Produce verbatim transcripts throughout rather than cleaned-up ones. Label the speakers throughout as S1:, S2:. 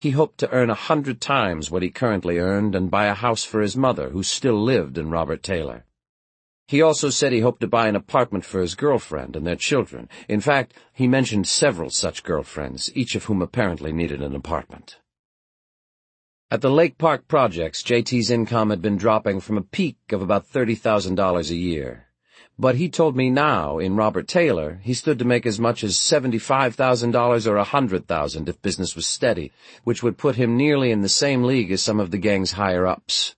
S1: He hoped to earn a hundred times what he currently earned and buy a house for his mother, who still lived in Robert Taylor. He also said he hoped to buy an apartment for his girlfriend and their children. In fact, he mentioned several such girlfriends, each of whom apparently needed an apartment. At the Lake Park projects, J T's income had been dropping from a peak of about thirty thousand dollars a year. But he told me now, in Robert Taylor, he stood to make as much as seventy-five thousand dollars or a hundred thousand dollars if business was steady, which would put him nearly in the same league as some of the gang's higher-ups.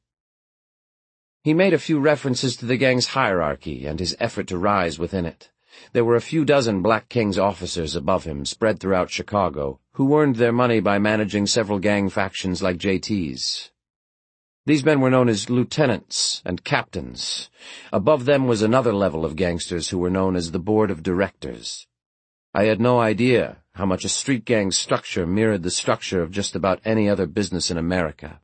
S1: He made a few references to the gang's hierarchy and his effort to rise within it. There were a few dozen Black Kings officers above him spread throughout Chicago, who earned their money by managing several gang factions like J T's. These men were known as lieutenants and captains. Above them was another level of gangsters who were known as the Board of Directors. I had no idea how much a street gang's structure mirrored the structure of just about any other business in America.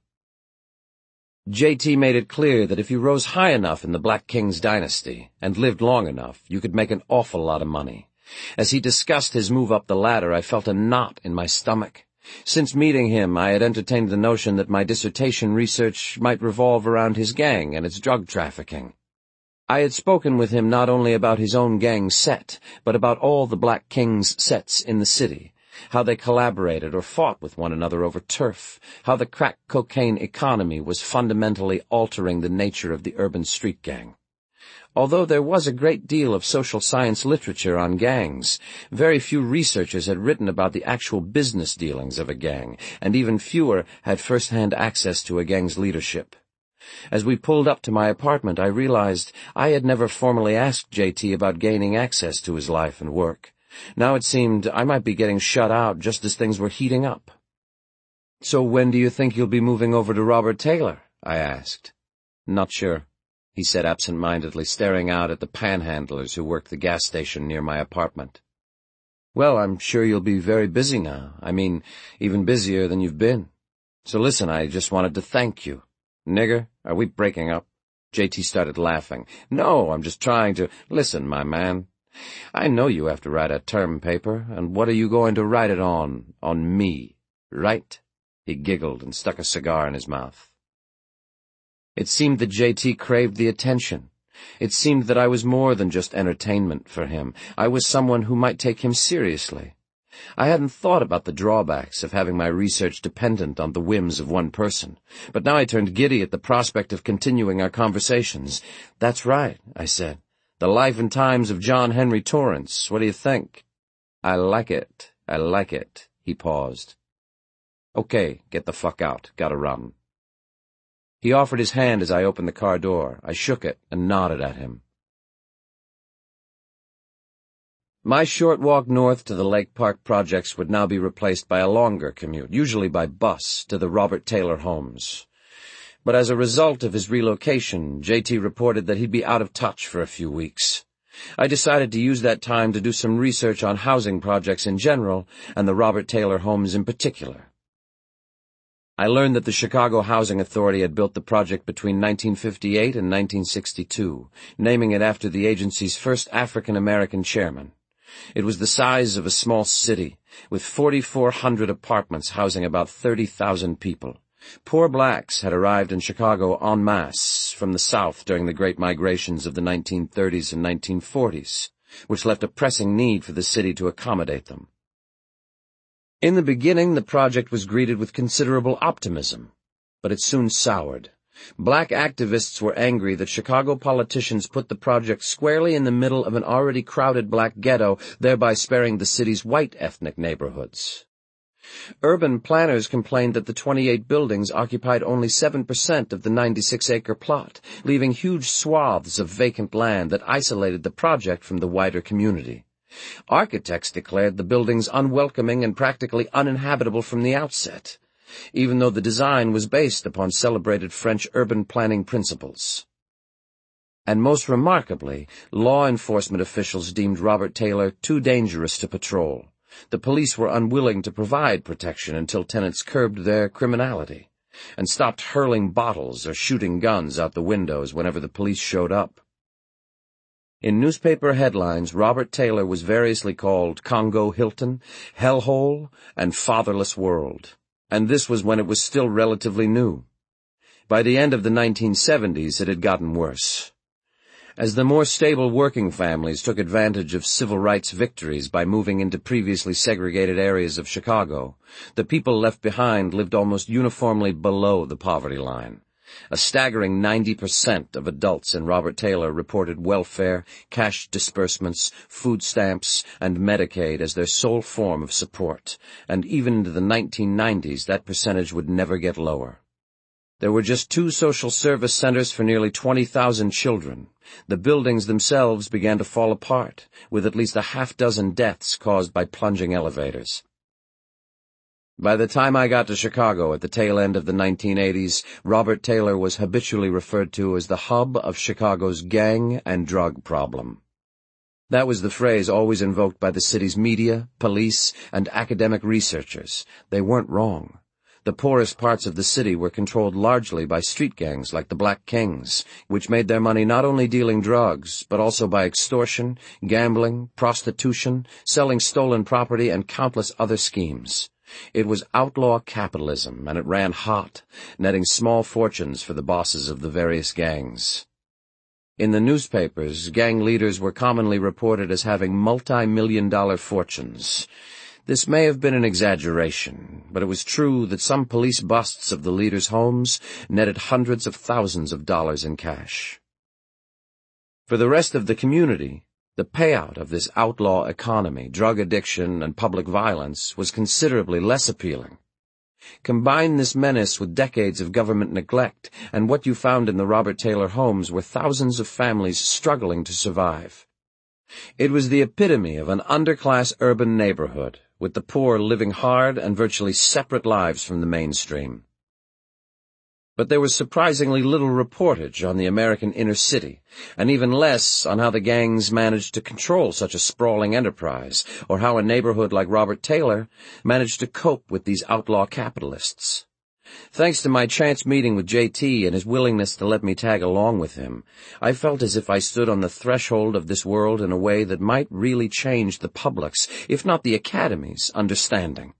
S1: J T made it clear that if you rose high enough in the Black Kings dynasty and lived long enough, you could make an awful lot of money. As he discussed his move up the ladder, I felt a knot in my stomach. Since meeting him, I had entertained the notion that my dissertation research might revolve around his gang and its drug trafficking. I had spoken with him not only about his own gang set, but about all the Black Kings' sets in the city, how they collaborated or fought with one another over turf, how the crack cocaine economy was fundamentally altering the nature of the urban street gang. Although there was a great deal of social science literature on gangs, very few researchers had written about the actual business dealings of a gang, and even fewer had first-hand access to a gang's leadership. As we pulled up to my apartment, I realized I had never formally asked J T about gaining access to his life and work. Now it seemed I might be getting shut out just as things were heating up. "So when do you think you'll be moving over to Robert Taylor?" I asked. "Not sure," he said absent-mindedly, staring out at the panhandlers who worked the gas station near my apartment. "Well, I'm sure you'll be very busy now. I mean, even busier than you've been. So listen, I just wanted to thank you." "Nigger, are we breaking up?" J T started laughing. "No, I'm just trying to— Listen, my man, I know you have to write a term paper, and what are you going to write it on? On me, right?" He giggled and stuck a cigar in his mouth. It seemed that J T craved the attention. It seemed that I was more than just entertainment for him. I was someone who might take him seriously. I hadn't thought about the drawbacks of having my research dependent on the whims of one person, but now I turned giddy at the prospect of continuing our conversations. "That's right," I said. "The life and times of John Henry Torrance. What do you think?" "I like it. I like it." He paused. "Okay, get the fuck out. Gotta run." He offered his hand as I opened the car door. I shook it and nodded at him. My short walk north to the Lake Park projects would now be replaced by a longer commute, usually by bus, to the Robert Taylor homes. But as a result of his relocation, J T reported that he'd be out of touch for a few weeks. I decided to use that time to do some research on housing projects in general and the Robert Taylor homes in particular. I learned that the Chicago Housing Authority had built the project between nineteen fifty-eight and nineteen sixty-two, naming it after the agency's first African-American chairman. It was the size of a small city, with forty-four hundred apartments housing about thirty thousand people. Poor blacks had arrived in Chicago en masse from the South during the great migrations of the nineteen thirties and nineteen forties, which left a pressing need for the city to accommodate them. In the beginning, the project was greeted with considerable optimism, but it soon soured. Black activists were angry that Chicago politicians put the project squarely in the middle of an already crowded black ghetto, thereby sparing the city's white ethnic neighborhoods. Urban planners complained that the twenty-eight buildings occupied only seven percent of the ninety-six acre plot, leaving huge swaths of vacant land that isolated the project from the wider community. Architects declared the buildings unwelcoming and practically uninhabitable from the outset, even though the design was based upon celebrated French urban planning principles. And most remarkably, law enforcement officials deemed Robert Taylor too dangerous to patrol. The police were unwilling to provide protection until tenants curbed their criminality and stopped hurling bottles or shooting guns out the windows whenever the police showed up. In newspaper headlines, Robert Taylor was variously called Congo Hilton, Hellhole, and Fatherless World. and this was when it was still relatively new. By the end of the nineteen seventies, it had gotten worse. As the more stable working families took advantage of civil rights victories by moving into previously segregated areas of Chicago, the people left behind lived almost uniformly below the poverty line. A staggering ninety percent of adults in Robert Taylor reported welfare, cash disbursements, food stamps, and Medicaid as their sole form of support, and even into the nineteen nineties that percentage would never get lower. There were just two social service centers for nearly twenty thousand children. The buildings themselves began to fall apart, with at least a half dozen deaths caused by plunging elevators. By the time I got to Chicago at the tail end of the nineteen eighties, Robert Taylor was habitually referred to as the hub of Chicago's gang and drug problem. That was the phrase always invoked by the city's media, police, and academic researchers. They weren't wrong. The poorest parts of the city were controlled largely by street gangs like the Black Kings, which made their money not only dealing drugs, but also by extortion, gambling, prostitution, selling stolen property, and countless other schemes. It was outlaw capitalism, and it ran hot, netting small fortunes for the bosses of the various gangs. In the newspapers, gang leaders were commonly reported as having multi-million dollar fortunes. This may have been an exaggeration, but it was true that some police busts of the leaders' homes netted hundreds of thousands of dollars in cash. For the rest of the community, the payout of this outlaw economy, drug addiction, and public violence was considerably less appealing. Combine this menace with decades of government neglect, and what you found in the Robert Taylor homes were thousands of families struggling to survive. It was the epitome of an underclass urban neighborhood, with the poor living hard and virtually separate lives from the mainstream. But there was surprisingly little reportage on the American inner city, and even less on how the gangs managed to control such a sprawling enterprise, or how a neighborhood like Robert Taylor managed to cope with these outlaw capitalists. Thanks to my chance meeting with J T and his willingness to let me tag along with him, I felt as if I stood on the threshold of this world in a way that might really change the public's, if not the Academy's, understanding.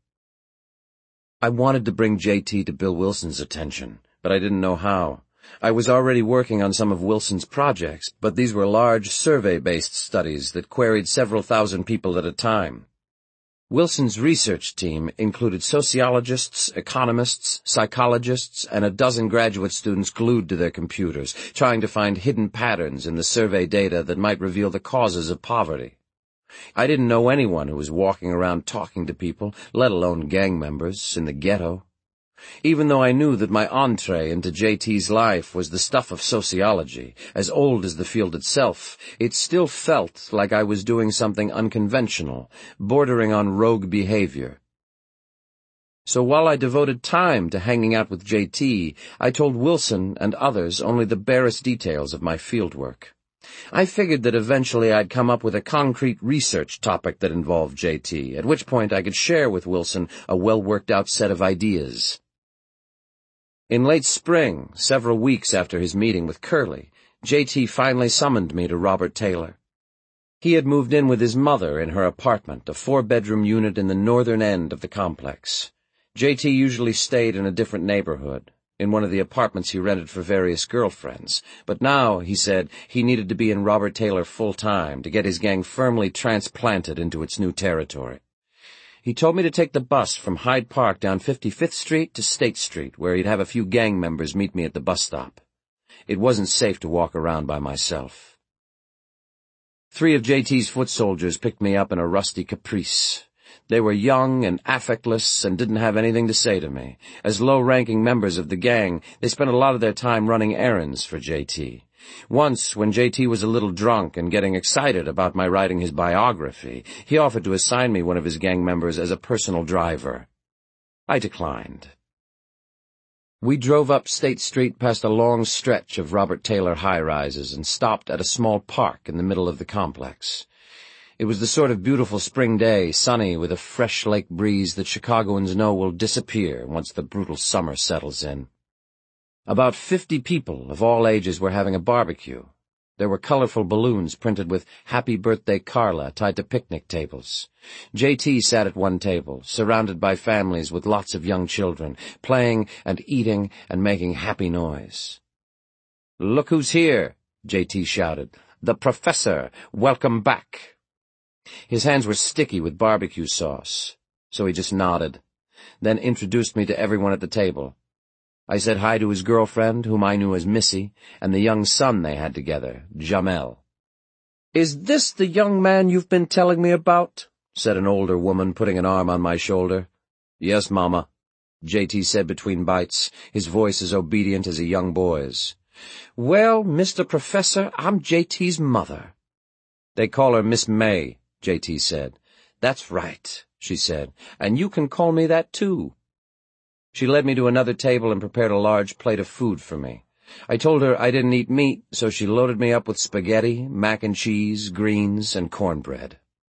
S1: I wanted to bring J T to Bill Wilson's attention, but I didn't know how. I was already working on some of Wilson's projects, but these were large survey-based studies that queried several thousand people at a time. Wilson's research team included sociologists, economists, psychologists, and a dozen graduate students glued to their computers, trying to find hidden patterns in the survey data that might reveal the causes of poverty. I didn't know anyone who was walking around talking to people, let alone gang members, in the ghetto. Even though I knew that my entree into J T's life was the stuff of sociology, as old as the field itself, it still felt like I was doing something unconventional, bordering on rogue behavior. So while I devoted time to hanging out with J T, I told Wilson and others only the barest details of my fieldwork. I figured that eventually I'd come up with a concrete research topic that involved J T, at which point I could share with Wilson a well-worked-out set of ideas. In late spring, several weeks after his meeting with Curley, J T finally summoned me to Robert Taylor. He had moved in with his mother in her apartment, a four-bedroom unit in the northern end of the complex. J T usually stayed in a different neighborhood, in one of the apartments he rented for various girlfriends, but now, he said, he needed to be in Robert Taylor full-time to get his gang firmly transplanted into its new territory. He told me to take the bus from Hyde Park down fifty-fifth Street to State Street, where he'd have a few gang members meet me at the bus stop. It wasn't safe to walk around by myself. Three of J T's foot soldiers picked me up in a rusty Caprice. They were young and affectless and didn't have anything to say to me. As low-ranking members of the gang, they spent a lot of their time running errands for J T. Once, when J T was a little drunk and getting excited about my writing his biography, he offered to assign me one of his gang members as a personal driver. I declined. We drove up State Street past a long stretch of Robert Taylor high-rises and stopped at a small park in the middle of the complex. It was the sort of beautiful spring day, sunny with a fresh lake breeze that Chicagoans know will disappear once the brutal summer settles in. About fifty people of all ages were having a barbecue. There were colorful balloons printed with Happy Birthday Carla tied to picnic tables. J T sat at one table, surrounded by families with lots of young children, playing and eating and making happy noise. "Look who's here," J T shouted. "The professor! Welcome back!" His hands were sticky with barbecue sauce, so he just nodded, then introduced me to everyone at the table. I said hi to his girlfriend, whom I knew as Missy, and the young son they had together, Jamel. "Is this the young man you've been telling me about?" said an older woman, putting an arm on my shoulder. "Yes, Mama," J T said between bites, his voice as obedient as a young boy's. "Well, Mister Professor, I'm J T's mother." "They call her Miss May," J T said. "That's right," she said, "and you can call me that, too." She led me to another table and prepared a large plate of food for me. I told her I didn't eat meat, so she loaded me up with spaghetti, mac and cheese, greens, and cornbread.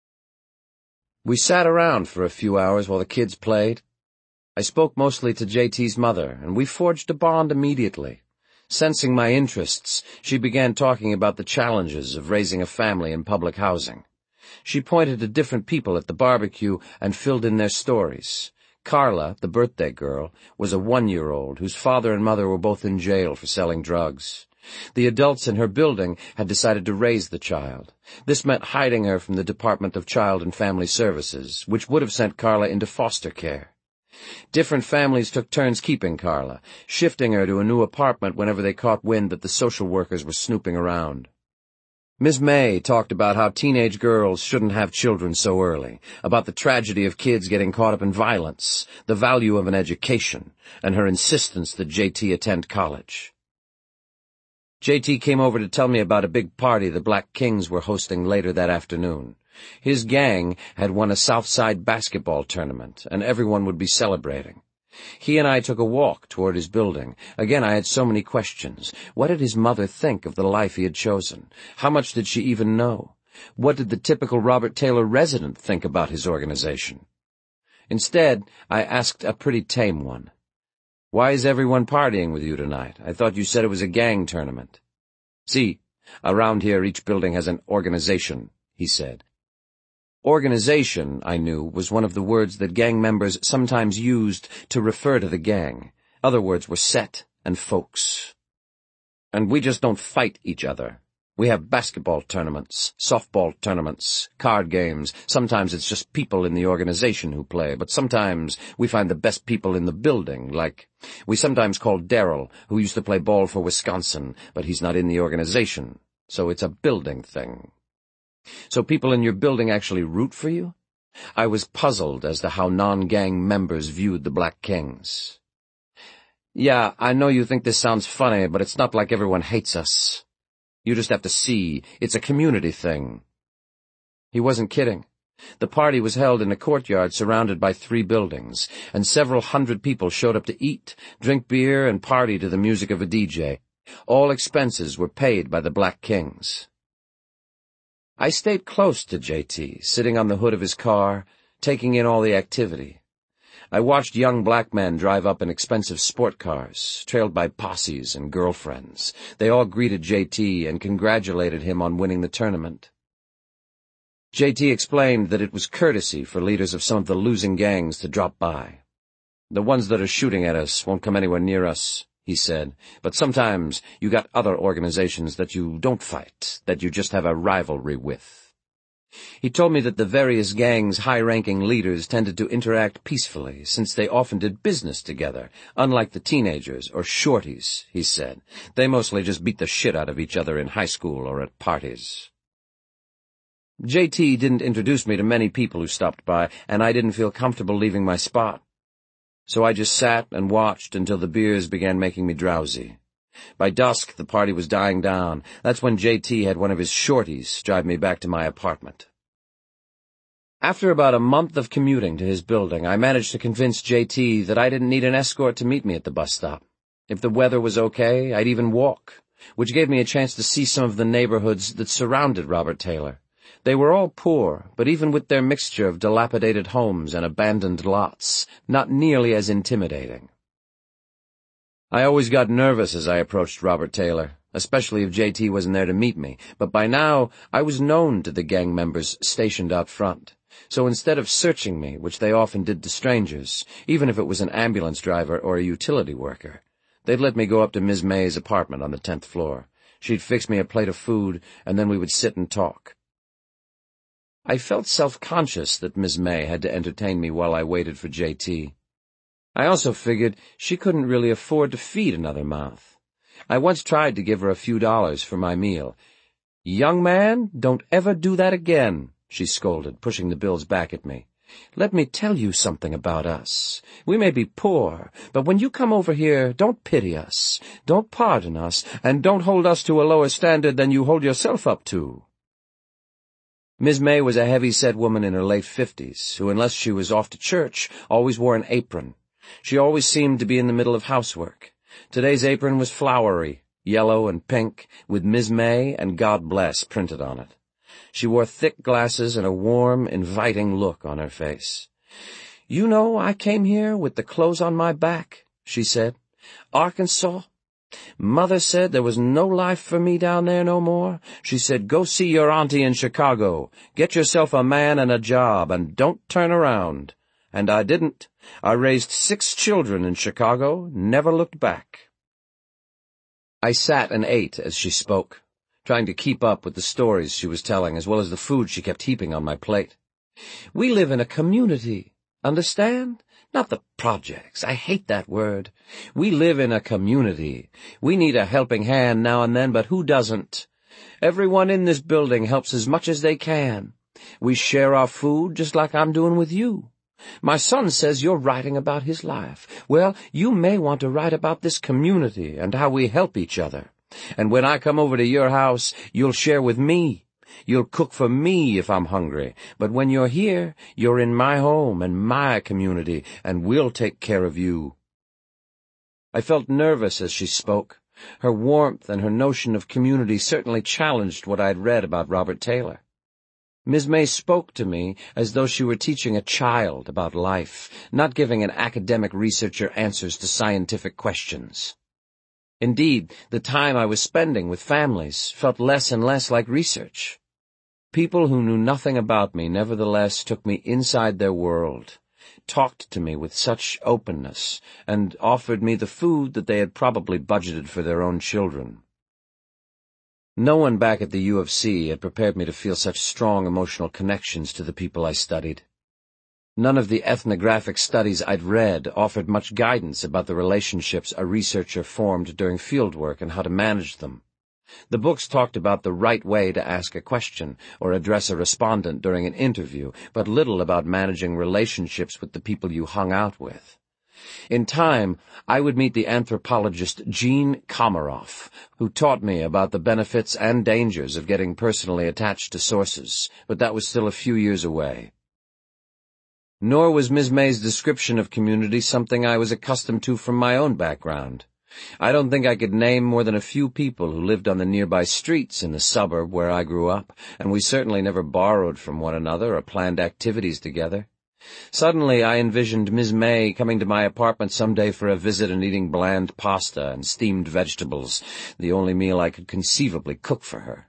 S1: We sat around for a few hours while the kids played. I spoke mostly to J T's mother, and we forged a bond immediately. Sensing my interests, she began talking about the challenges of raising a family in public housing. She pointed to different people at the barbecue and filled in their stories. Carla, the birthday girl, was a one-year-old whose father and mother were both in jail for selling drugs. The adults in her building had decided to raise the child. This meant hiding her from the Department of Child and Family Services, which would have sent Carla into foster care. Different families took turns keeping Carla, shifting her to a new apartment whenever they caught wind that the social workers were snooping around. Miss May talked about how teenage girls shouldn't have children so early, about the tragedy of kids getting caught up in violence, the value of an education, and her insistence that J T attend college. J T came over to tell me about a big party the Black Kings were hosting later that afternoon. His gang had won a Southside basketball tournament, and everyone would be celebrating. He and I took a walk toward his building. Again, I had so many questions. What did his mother think of the life he had chosen? How much did she even know? What did the typical Robert Taylor resident think about his organization? Instead, I asked a pretty tame one. "Why is everyone partying with you tonight? I thought you said it was a gang tournament." "See, around here each building has an organization," he said. Organization, I knew, was one of the words that gang members sometimes used to refer to the gang. Other words were set and folks. "And we just don't fight each other. We have basketball tournaments, softball tournaments, card games. Sometimes it's just people in the organization who play, but sometimes we find the best people in the building, like we sometimes call Daryl, who used to play ball for Wisconsin, but he's not in the organization, so it's a building thing." "So people in your building actually root for you?" I was puzzled as to how non-gang members viewed the Black Kings. "Yeah, I know you think this sounds funny, but it's not like everyone hates us. You just have to see, it's a community thing." He wasn't kidding. The party was held in a courtyard surrounded by three buildings, and several hundred people showed up to eat, drink beer, and party to the music of a D J. All expenses were paid by the Black Kings. I stayed close to J T, sitting on the hood of his car, taking in all the activity. I watched young black men drive up in expensive sport cars, trailed by posses and girlfriends. They all greeted J T and congratulated him on winning the tournament. J T explained that it was courtesy for leaders of some of the losing gangs to drop by. "The ones that are shooting at us won't come anywhere near us," he said, "but sometimes you got other organizations that you don't fight, that you just have a rivalry with." He told me that the various gangs' high-ranking leaders tended to interact peacefully, since they often did business together, unlike the teenagers, or shorties, he said. They mostly just beat the shit out of each other in high school or at parties. J T didn't introduce me to many people who stopped by, and I didn't feel comfortable leaving my spot. So I just sat and watched until the beers began making me drowsy. By dusk, the party was dying down. That's when J T had one of his shorties drive me back to my apartment. After about a month of commuting to his building, I managed to convince J T that I didn't need an escort to meet me at the bus stop. If the weather was okay, I'd even walk, which gave me a chance to see some of the neighborhoods that surrounded Robert Taylor. They were all poor, but even with their mixture of dilapidated homes and abandoned lots, not nearly as intimidating. I always got nervous as I approached Robert Taylor. especially if J T wasn't there to meet me, but by now I was known to the gang members stationed out front. So instead of searching me, which they often did to strangers, even if it was an ambulance driver or a utility worker, they'd let me go up to Miz May's apartment on the tenth floor. She'd fix me a plate of food, and then we would sit and talk. I felt self-conscious that Miz May had to entertain me while I waited for J T. I also figured she couldn't really afford to feed another mouth. I once tried to give her a few dollars for my meal. "Young man, don't ever do that again," she scolded, pushing the bills back at me. "Let me tell you something about us. We may be poor, but when you come over here, don't pity us, don't pardon us, and don't hold us to a lower standard than you hold yourself up to." Miz May was a heavy-set woman in her late fifties, who, unless she was off to church, always wore an apron. She always seemed to be in the middle of housework. Today's apron was flowery, yellow and pink, with Miz May and God Bless printed on it. She wore thick glasses and a warm, inviting look on her face. "You know, I came here with the clothes on my back," she said. "Arkansas. Mother said there was no life for me down there no more. She said, go see your auntie in Chicago. Get yourself a man and a job, and don't turn around. And I didn't. I raised six children in Chicago, never looked back." I sat and ate as she spoke, trying to keep up with the stories she was telling, as well as the food she kept heaping on my plate. "We live in a community, understand? Not the projects. I hate that word. We live in a community. We need a helping hand now and then, but who doesn't? Everyone in this building helps as much as they can. We share our food just like I'm doing with you. My son says you're writing about his life. Well, you may want to write about this community and how we help each other. And when I come over to your house, you'll share with me. You'll cook for me if I'm hungry, but when you're here, you're in my home and my community, and we'll take care of you." I felt nervous as she spoke. Her warmth and her notion of community certainly challenged what I'd read about Robert Taylor. Miz May spoke to me as though she were teaching a child about life, not giving an academic researcher answers to scientific questions. Indeed, the time I was spending with families felt less and less like research. People who knew nothing about me nevertheless took me inside their world, talked to me with such openness, and offered me the food that they had probably budgeted for their own children. No one back at the U of C had prepared me to feel such strong emotional connections to the people I studied. None of the ethnographic studies I'd read offered much guidance about the relationships a researcher formed during fieldwork and how to manage them. The books talked about the right way to ask a question or address a respondent during an interview, but little about managing relationships with the people you hung out with. In time, I would meet the anthropologist Jean Komaroff, who taught me about the benefits and dangers of getting personally attached to sources, but that was still a few years away. Nor was Miz May's description of community something I was accustomed to from my own background. I don't think I could name more than a few people who lived on the nearby streets in the suburb where I grew up, and we certainly never borrowed from one another or planned activities together. Suddenly I envisioned Miz May coming to my apartment some day for a visit and eating bland pasta and steamed vegetables, the only meal I could conceivably cook for her.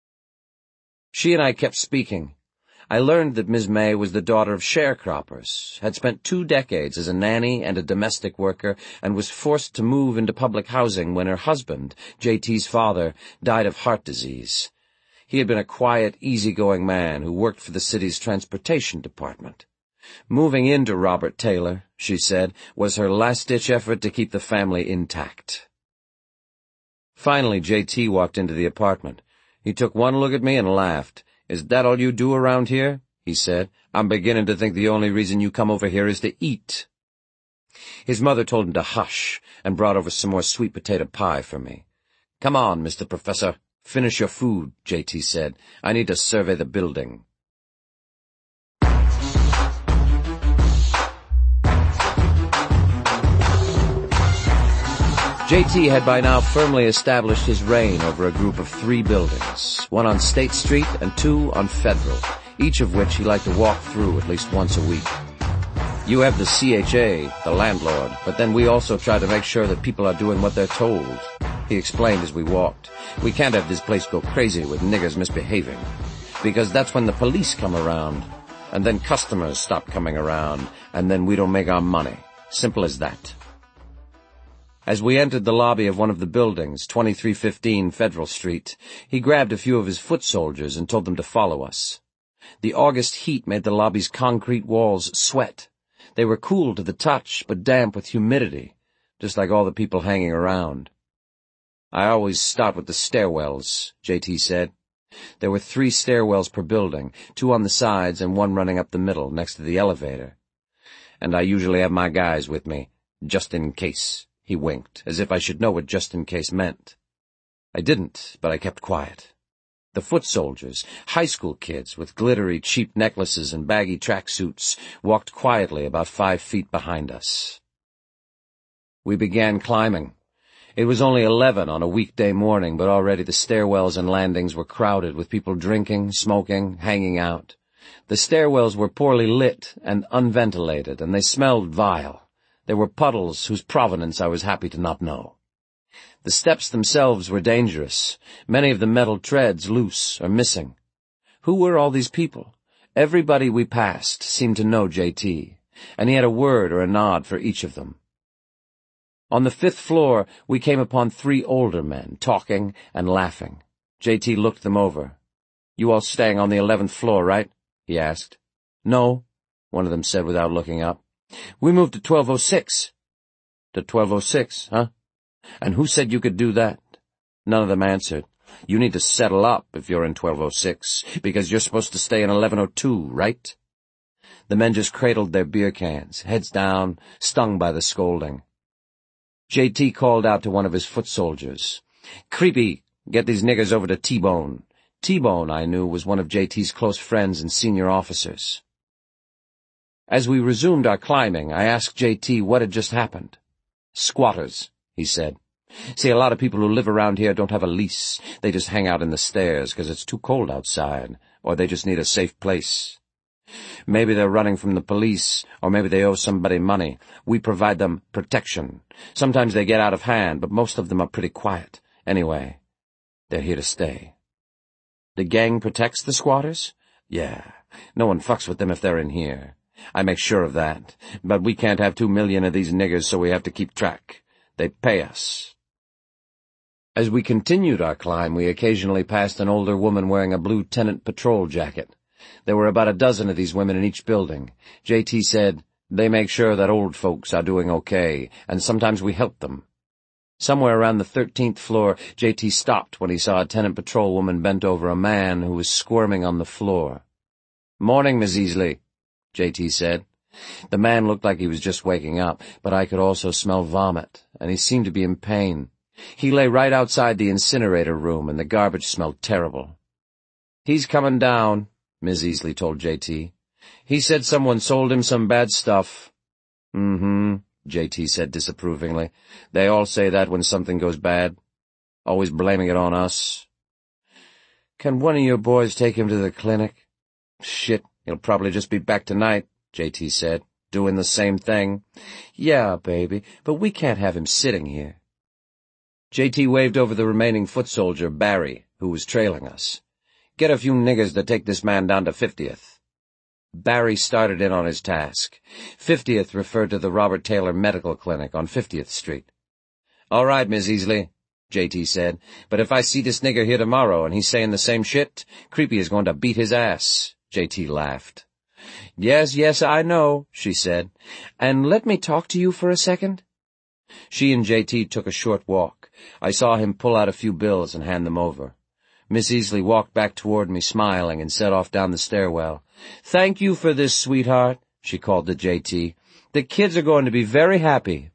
S1: She and I kept speaking. I learned that Miz May was the daughter of sharecroppers, had spent two decades as a nanny and a domestic worker, and was forced to move into public housing when her husband, J T's father, died of heart disease. He had been a quiet, easygoing man who worked for the city's transportation department. Moving into Robert Taylor, she said, was her last-ditch effort to keep the family intact. Finally, J T walked into the apartment. He took one look at me and laughed. "Is that all you do around here?" he said. "I'm beginning to think the only reason you come over here is to eat." His mother told him to hush and brought over some more sweet potato pie for me. "Come on, Mister Professor. Finish your food," J T said. "I need to survey the building." J T had by now firmly established his reign over a group of three buildings, one on State Street and two on Federal, each of which he liked to walk through at least once a week. You have the C H A, the landlord, but then we also try to make sure that people are doing what they're told. he explained as we walked. "We can't have this place go crazy with niggers misbehaving, because that's when the police come around, and then customers stop coming around, and then we don't make our money. Simple as that." As we entered the lobby of one of the buildings, twenty-three fifteen Federal Street, he grabbed a few of his foot soldiers and told them to follow us. The August heat made the lobby's concrete walls sweat. They were cool to the touch, but damp with humidity, just like all the people hanging around. "I always start with the stairwells," J T said. There were three stairwells per building, two on the sides and one running up the middle, next to the elevator. "And I usually have my guys with me, just in case." He winked, as if I should know what just in case meant. I didn't, but I kept quiet. The foot soldiers, high school kids with glittery, cheap necklaces and baggy tracksuits, walked quietly about five feet behind us. We began climbing. It was only eleven on a weekday morning, but already the stairwells and landings were crowded with people drinking, smoking, hanging out. The stairwells were poorly lit and unventilated, and they smelled vile. There were puddles whose provenance I was happy to not know. The steps themselves were dangerous, many of the metal treads loose or missing. Who were all these people? Everybody we passed seemed to know J T, and he had a word or a nod for each of them. On the fifth floor, we came upon three older men, talking and laughing. J T looked them over. "You all staying on the eleventh floor, right?" he asked. "No," one of them said without looking up. "We moved to twelve oh six. "To twelve oh six, huh? And who said you could do that?" None of them answered. "You need to settle up if you're in twelve oh six, because you're supposed to stay in eleven oh two, right?" The men just cradled their beer cans, heads down, stung by the scolding. J T called out to one of his foot soldiers. "Creepy, get these niggers over to T-Bone." T-Bone, I knew, was one of J T's close friends and senior officers. As we resumed our climbing, I asked J T what had just happened. "Squatters," he said. "See, a lot of people who live around here don't have a lease. They just hang out in the stairs because it's too cold outside, or they just need a safe place. Maybe they're running from the police, or maybe they owe somebody money. We provide them protection. Sometimes they get out of hand, but most of them are pretty quiet. Anyway, they're here to stay." "The gang protects the squatters?" "Yeah. No one fucks with them if they're in here. I make sure of that. But we can't have two million of these niggers, so we have to keep track. They pay us." As we continued our climb, we occasionally passed an older woman wearing a blue tenant patrol jacket. There were about a dozen of these women in each building. J T said, "They make sure that old folks are doing okay, and sometimes we help them." Somewhere around the thirteenth floor, J T stopped when he saw a tenant patrol woman bent over a man who was squirming on the floor. "Morning, Miss Easley," J T said. The man looked like he was just waking up, but I could also smell vomit, and he seemed to be in pain. He lay right outside the incinerator room, and the garbage smelled terrible. "He's coming down," Miss Easley told J T. "He said someone sold him some bad stuff." "Mm-hmm," J T said disapprovingly. "They all say that when something goes bad. Always blaming it on us." "Can one of your boys take him to the clinic?" "Shit, he'll probably just be back tonight," J T said, "doing the same thing." "Yeah, baby, but we can't have him sitting here." J T waved over the remaining foot soldier, Barry, who was trailing us. "Get a few niggers to take this man down to fiftieth. Barry started in on his task. fiftieth referred to the Robert Taylor Medical Clinic on fiftieth Street. "All right, Miss Easley," J T said, "but if I see this nigger here tomorrow and he's saying the same shit, Creepy is going to beat his ass." J T laughed. "Yes, yes, I know," she said. "And let me talk to you for a second." She and J T took a short walk. I saw him pull out a few bills and hand them over. Miss Easley walked back toward me, smiling, and set off down the stairwell. "Thank you for this, sweetheart," she called to J T. "The kids are going to be very happy."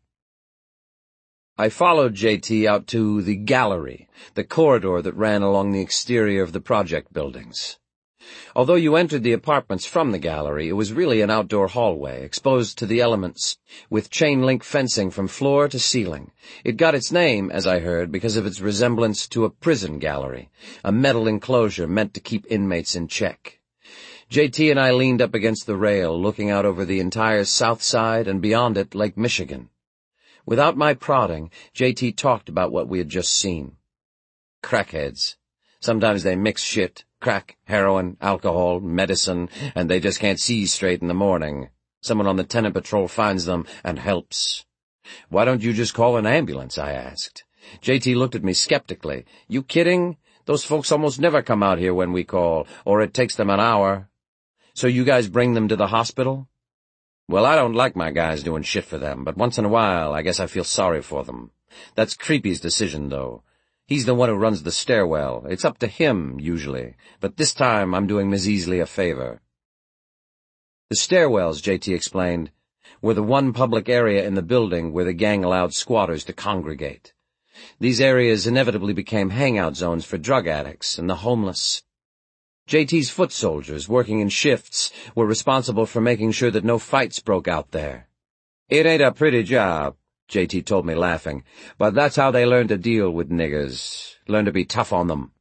S1: I followed J T out to the gallery, the corridor that ran along the exterior of the project buildings. Although you entered the apartments from the gallery, it was really an outdoor hallway, exposed to the elements, with chain-link fencing from floor to ceiling. It got its name, as I heard, because of its resemblance to a prison gallery, a metal enclosure meant to keep inmates in check. J T and I leaned up against the rail, looking out over the entire south side and beyond it Lake Michigan. Without my prodding, J T talked about what we had just seen. Crackheads. Sometimes they mix shit, crack, heroin, alcohol, medicine, and they just can't see straight in the morning. Someone on the tenant patrol finds them and helps. "Why don't you just call an ambulance?" I asked. J T looked at me skeptically. "You kidding? Those folks almost never come out here when we call, or it takes them an hour. So you guys bring them to the hospital?" "Well, I don't like my guys doing shit for them, but once in a while I guess I feel sorry for them. That's Creepy's decision, though. He's the one who runs the stairwell. It's up to him, usually, but this time I'm doing Miss Easley a favor." The stairwells, J T explained, were the one public area in the building where the gang allowed squatters to congregate. These areas inevitably became hangout zones for drug addicts and the homeless. J T's foot soldiers, working in shifts, were responsible for making sure that no fights broke out there. "It ain't a pretty job," J T told me, laughing, "but that's how they learn to deal with niggers, learn to be tough on them."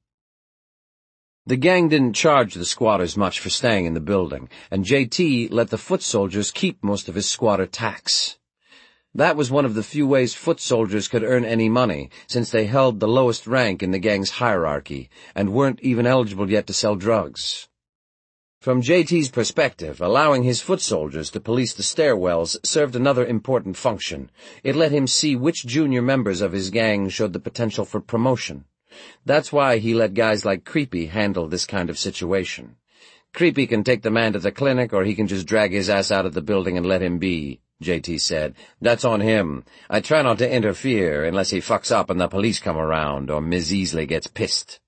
S1: The gang didn't charge the squatters much for staying in the building, and J T let the foot soldiers keep most of his squatter tax. That was one of the few ways foot soldiers could earn any money, since they held the lowest rank in the gang's hierarchy, and weren't even eligible yet to sell drugs. From J T's perspective, allowing his foot soldiers to police the stairwells served another important function. It let him see which junior members of his gang showed the potential for promotion. That's why he let guys like Creepy handle this kind of situation. "Creepy can take the man to the clinic, or he can just drag his ass out of the building and let him be," J T said. "That's on him. I try not to interfere unless he fucks up and the police come around, or Miss Easley gets pissed."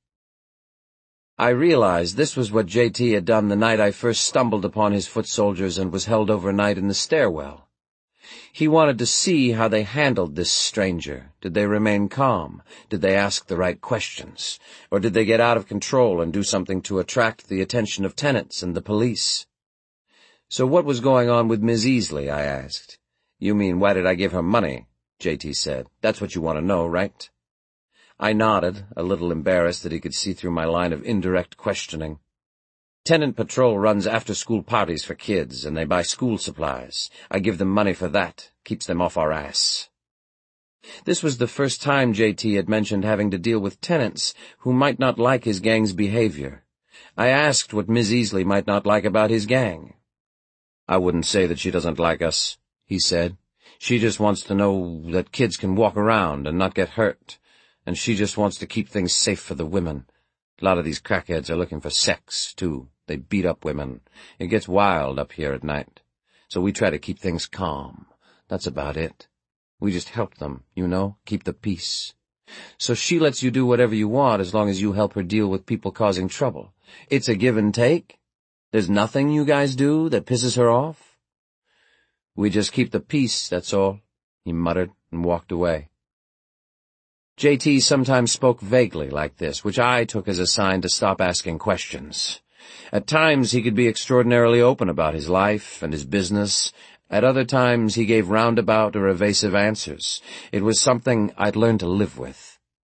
S1: I realized this was what J T had done the night I first stumbled upon his foot soldiers and was held overnight in the stairwell. He wanted to see how they handled this stranger. Did they remain calm? Did they ask the right questions? Or did they get out of control and do something to attract the attention of tenants and the police? "So what was going on with Miss Easley?" I asked. "You mean, why did I give her money?" J T said. "That's what you want to know, right?" I nodded, a little embarrassed that he could see through my line of indirect questioning. "Tenant Patrol runs after-school parties for kids, and they buy school supplies. I give them money for that. Keeps them off our ass." This was the first time J T had mentioned having to deal with tenants who might not like his gang's behavior. I asked what Miss Easley might not like about his gang. "I wouldn't say that she doesn't like us," he said. "She just wants to know that kids can walk around and not get hurt. And she just wants to keep things safe for the women. A lot of these crackheads are looking for sex, too. They beat up women. It gets wild up here at night. So we try to keep things calm. That's about it. We just help them, you know, keep the peace. So she lets you do whatever you want as long as you help her deal with people causing trouble. It's a give and take. There's nothing you guys do that pisses her off?" "We just keep the peace, that's all," he muttered and walked away. J T sometimes spoke vaguely like this, which I took as a sign to stop asking questions. At times he could be extraordinarily open about his life and his business. At other times he gave roundabout or evasive answers. It was something I'd learned to live with.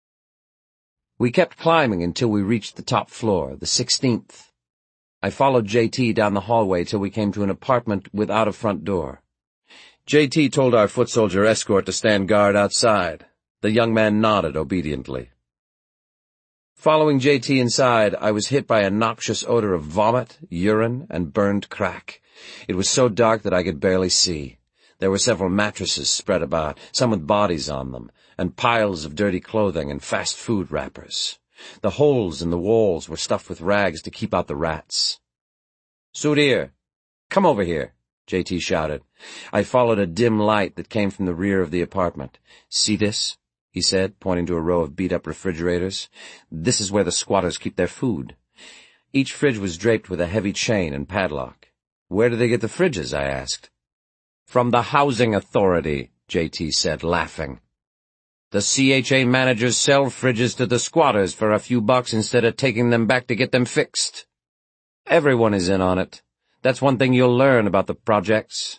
S1: We kept climbing until we reached the top floor, the sixteenth. I followed J T down the hallway till we came to an apartment without a front door. J T told our foot soldier escort to stand guard outside. The young man nodded obediently. Following J T inside, I was hit by a noxious odor of vomit, urine, and burned crack. It was so dark that I could barely see. There were several mattresses spread about, some with bodies on them, and piles of dirty clothing and fast food wrappers. The holes in the walls were stuffed with rags to keep out the rats. "Sudhir, come over here," J T shouted. I followed a dim light that came from the rear of the apartment. "See this?" he said, pointing to a row of beat-up refrigerators. "This is where the squatters keep their food." Each fridge was draped with a heavy chain and padlock. "Where do they get the fridges?" I asked. "From the Housing Authority," J T said, laughing. "The C H A managers sell fridges to the squatters for a few bucks instead of taking them back to get them fixed. Everyone is in on it. That's one thing you'll learn about the projects."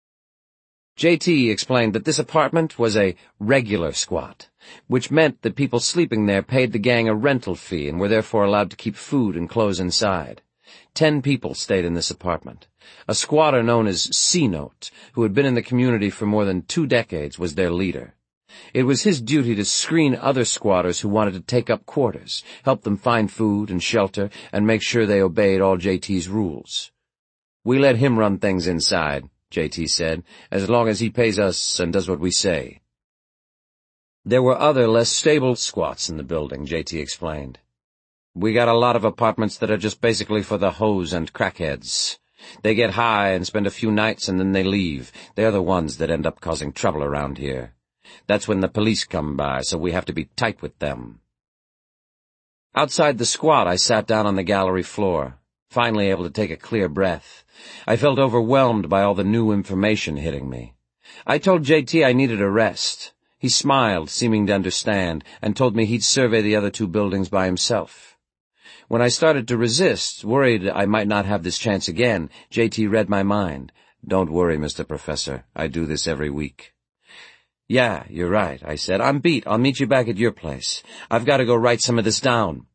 S1: J T explained that this apartment was a regular squat, which meant that people sleeping there paid the gang a rental fee and were therefore allowed to keep food and clothes inside. Ten people stayed in this apartment. A squatter known as C-Note, who had been in the community for more than two decades, was their leader. It was his duty to screen other squatters who wanted to take up quarters, help them find food and shelter, and make sure they obeyed all J T's rules. "We let him run things inside," J T said, "as long as he pays us and does what we say." There were other, less stable squats in the building, J T explained. "We got a lot of apartments that are just basically for the hoes and crackheads. They get high and spend a few nights and then they leave. They're the ones that end up causing trouble around here. That's when the police come by, so we have to be tight with them." Outside the squat, I sat down on the gallery floor, finally able to take a clear breath. I felt overwhelmed by all the new information hitting me. I told J T I needed a rest. He smiled, seeming to understand, and told me he'd survey the other two buildings by himself. When I started to resist, worried I might not have this chance again, J T read my mind. "Don't worry, Mister Professor. I do this every week." "Yeah, you're right," I said. "I'm beat. I'll meet you back at your place. I've got to go write some of this down."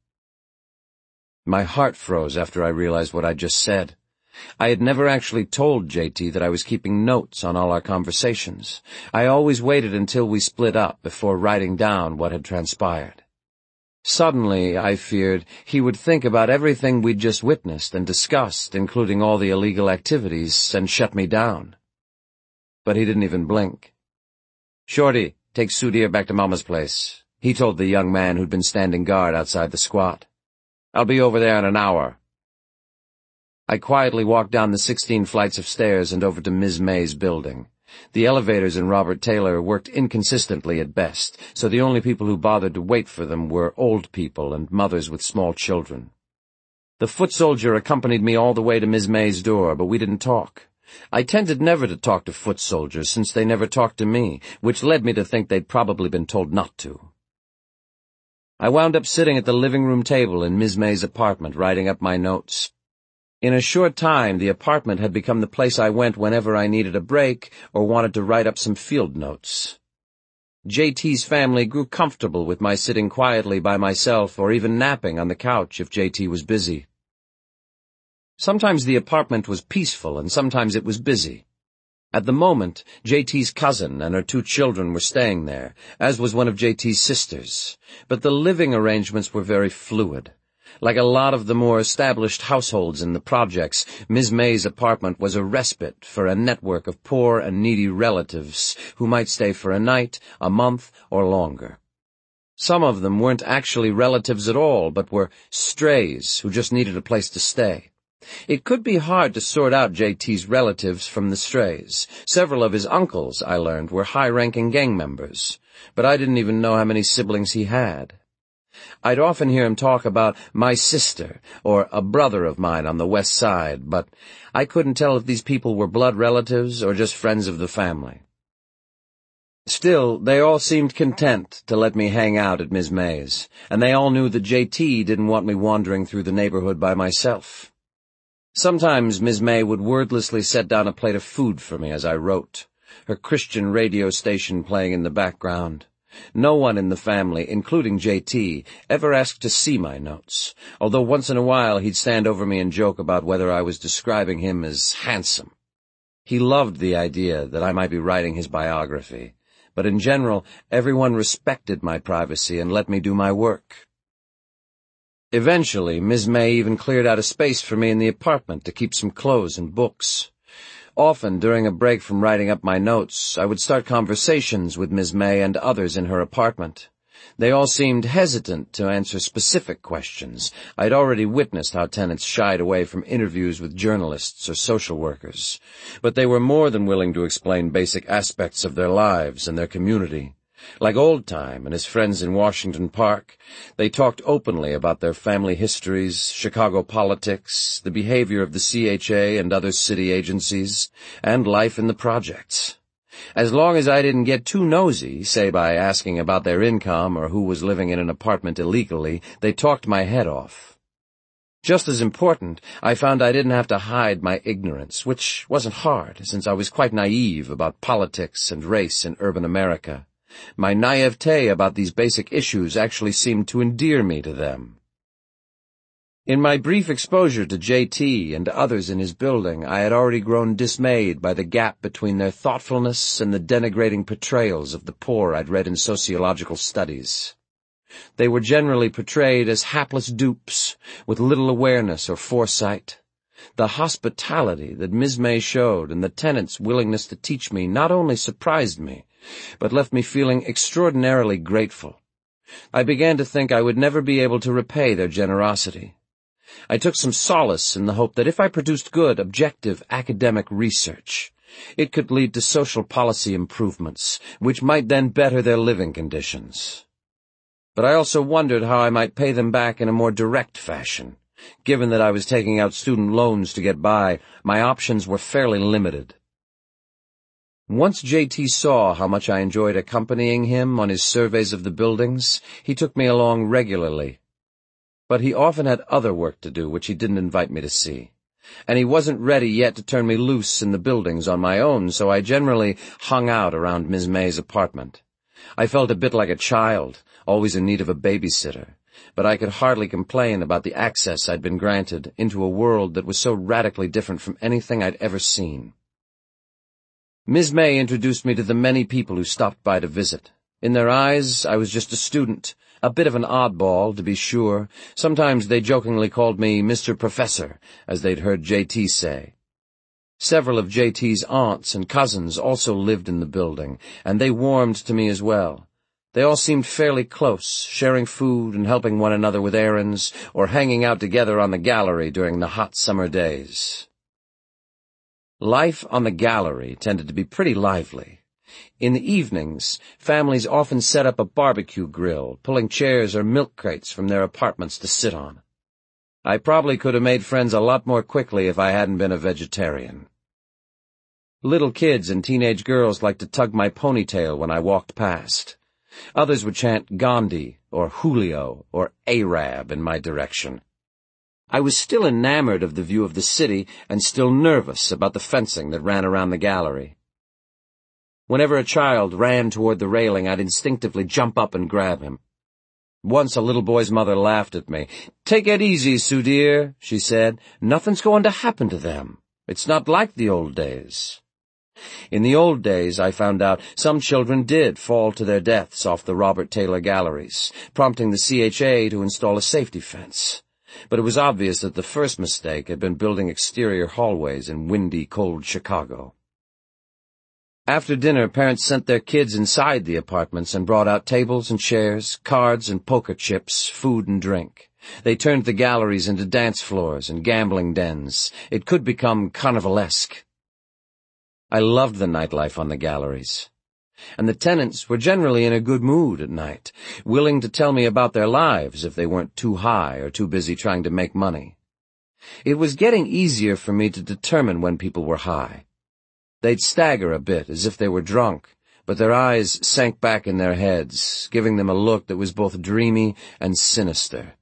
S1: My heart froze after I realized what I'd just said. I had never actually told J T that I was keeping notes on all our conversations. I always waited until we split up before writing down what had transpired. Suddenly, I feared, he would think about everything we'd just witnessed and discussed, including all the illegal activities, and shut me down. But he didn't even blink. "Shorty, take Sudhir back to Mama's place," he told the young man who'd been standing guard outside the squat. "I'll be over there in an hour." I quietly walked down the sixteen flights of stairs and over to Miz May's building. The elevators in Robert Taylor worked inconsistently at best, so the only people who bothered to wait for them were old people and mothers with small children. The foot soldier accompanied me all the way to Miz May's door, but we didn't talk. I tended never to talk to foot soldiers since they never talked to me, which led me to think they'd probably been told not to. I wound up sitting at the living room table in Miz May's apartment, writing up my notes. In a short time, the apartment had become the place I went whenever I needed a break or wanted to write up some field notes. J T's family grew comfortable with my sitting quietly by myself or even napping on the couch if J T was busy. Sometimes the apartment was peaceful and sometimes it was busy. At the moment, J T's cousin and her two children were staying there, as was one of J T's sisters, but the living arrangements were very fluid. Like a lot of the more established households in the projects, Miz May's apartment was a respite for a network of poor and needy relatives who might stay for a night, a month, or longer. Some of them weren't actually relatives at all, but were strays who just needed a place to stay. It could be hard to sort out J T's relatives from the strays. Several of his uncles, I learned, were high-ranking gang members, but I didn't even know how many siblings he had. I'd often hear him talk about my sister or a brother of mine on the west side, but I couldn't tell if these people were blood relatives or just friends of the family. Still, they all seemed content to let me hang out at Miz May's, and they all knew that J T didn't want me wandering through the neighborhood by myself. Sometimes Miz May would wordlessly set down a plate of food for me as I wrote, her Christian radio station playing in the background. No one in the family, including J T, ever asked to see my notes, although once in a while he'd stand over me and joke about whether I was describing him as handsome. He loved the idea that I might be writing his biography, but in general, everyone respected my privacy and let me do my work. Eventually, Miz May even cleared out a space for me in the apartment to keep some clothes and books. Often, during a break from writing up my notes, I would start conversations with Miz May and others in her apartment. They all seemed hesitant to answer specific questions. I'd already witnessed how tenants shied away from interviews with journalists or social workers, but they were more than willing to explain basic aspects of their lives and their community. Like Old Time and his friends in Washington Park, they talked openly about their family histories, Chicago politics, the behavior of the C H A and other city agencies, and life in the projects. As long as I didn't get too nosy, say by asking about their income or who was living in an apartment illegally, they talked my head off. Just as important, I found I didn't have to hide my ignorance, which wasn't hard, since I was quite naive about politics and race in urban America. My naivete about these basic issues actually seemed to endear me to them. In my brief exposure to J T and others in his building, I had already grown dismayed by the gap between their thoughtfulness and the denigrating portrayals of the poor I'd read in sociological studies. They were generally portrayed as hapless dupes, with little awareness or foresight. The hospitality that Miz May showed and the tenants' willingness to teach me not only surprised me, but left me feeling extraordinarily grateful. I began to think I would never be able to repay their generosity. I took some solace in the hope that if I produced good, objective academic research, it could lead to social policy improvements, which might then better their living conditions. But I also wondered how I might pay them back in a more direct fashion. Given that I was taking out student loans to get by, my options were fairly limited. Once J T saw how much I enjoyed accompanying him on his surveys of the buildings, he took me along regularly. But he often had other work to do which he didn't invite me to see. And he wasn't ready yet to turn me loose in the buildings on my own, so I generally hung out around Miz May's apartment. I felt a bit like a child, always in need of a babysitter, but I could hardly complain about the access I'd been granted into a world that was so radically different from anything I'd ever seen. Miz May introduced me to the many people who stopped by to visit. In their eyes, I was just a student, a bit of an oddball, to be sure. Sometimes they jokingly called me Mister Professor, as they'd heard J T say. Several of J T's aunts and cousins also lived in the building, and they warmed to me as well. They all seemed fairly close, sharing food and helping one another with errands, or hanging out together on the gallery during the hot summer days. Life on the gallery tended to be pretty lively. In the evenings, families often set up a barbecue grill, pulling chairs or milk crates from their apartments to sit on. I probably could have made friends a lot more quickly if I hadn't been a vegetarian. Little kids and teenage girls liked to tug my ponytail when I walked past. Others would chant Gandhi or Julio or Arab in my direction. I was still enamored of the view of the city and still nervous about the fencing that ran around the gallery. Whenever a child ran toward the railing, I'd instinctively jump up and grab him. Once a little boy's mother laughed at me. "Take it easy, Sudhir," she said. "Nothing's going to happen to them. It's not like the old days." In the old days, I found out, some children did fall to their deaths off the Robert Taylor galleries, prompting the C H A to install a safety fence. But it was obvious that the first mistake had been building exterior hallways in windy, cold Chicago. After dinner, parents sent their kids inside the apartments and brought out tables and chairs, cards and poker chips, food and drink. They turned the galleries into dance floors and gambling dens. It could become carnivalesque. I loved the nightlife on the galleries. And the tenants were generally in a good mood at night, willing to tell me about their lives if they weren't too high or too busy trying to make money. It was getting easier for me to determine when people were high. They'd stagger a bit as if they were drunk, but their eyes sank back in their heads, giving them a look that was both dreamy and sinister.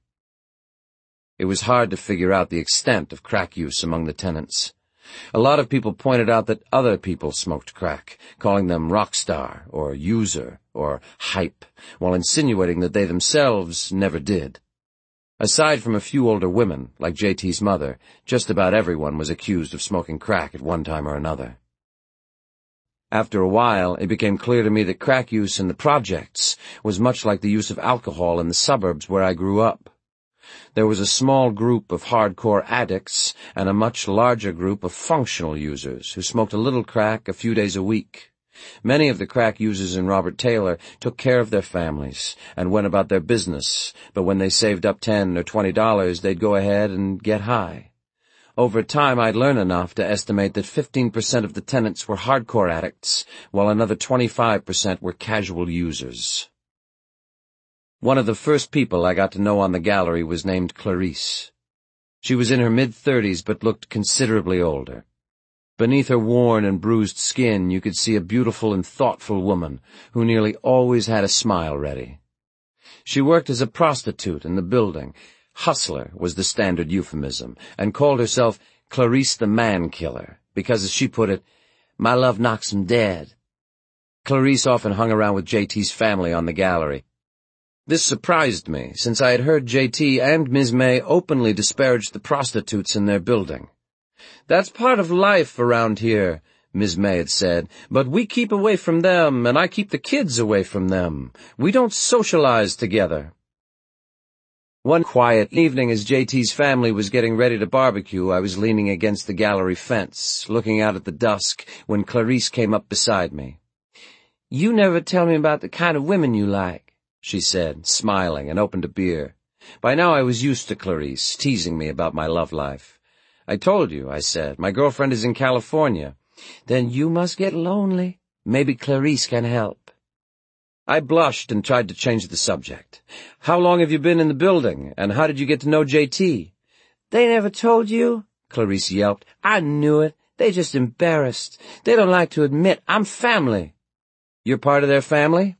S1: It was hard to figure out the extent of crack use among the tenants. A lot of people pointed out that other people smoked crack, calling them rock star or user or hype, while insinuating that they themselves never did. Aside from a few older women, like J T's mother, just about everyone was accused of smoking crack at one time or another. After a while, it became clear to me that crack use in the projects was much like the use of alcohol in the suburbs where I grew up. There was a small group of hardcore addicts and a much larger group of functional users who smoked a little crack a few days a week. Many of the crack users in Robert Taylor took care of their families and went about their business, but when they saved up ten or twenty dollars, they'd go ahead and get high. Over time, I'd learn enough to estimate that fifteen percent of the tenants were hardcore addicts, while another twenty-five percent were casual users. One of the first people I got to know on the gallery was named Clarice. She was in her mid-thirties but looked considerably older. Beneath her worn and bruised skin, you could see a beautiful and thoughtful woman who nearly always had a smile ready. She worked as a prostitute in the building. Hustler was the standard euphemism, and called herself Clarice the Man-Killer, because, as she put it, "My love knocks 'em dead." Clarice often hung around with J T's family on the gallery. This surprised me, since I had heard J T and Miz May openly disparage the prostitutes in their building. "That's part of life around here," Miz May had said, "but we keep away from them, and I keep the kids away from them. We don't socialize together." One quiet evening as J T's family was getting ready to barbecue, I was leaning against the gallery fence, looking out at the dusk, when Clarice came up beside me. "You never tell me about the kind of women you like," she said, smiling, and opened a beer. By now I was used to Clarice, teasing me about my love life. "I told you," I said. "My girlfriend is in California." "Then you must get lonely. Maybe Clarice can help." I blushed and tried to change the subject. "How long have you been in the building, and how did you get to know J T?" "They never told you?" Clarice yelped. "I knew it. They just embarrassed. They don't like to admit I'm family." "You're part of their family?"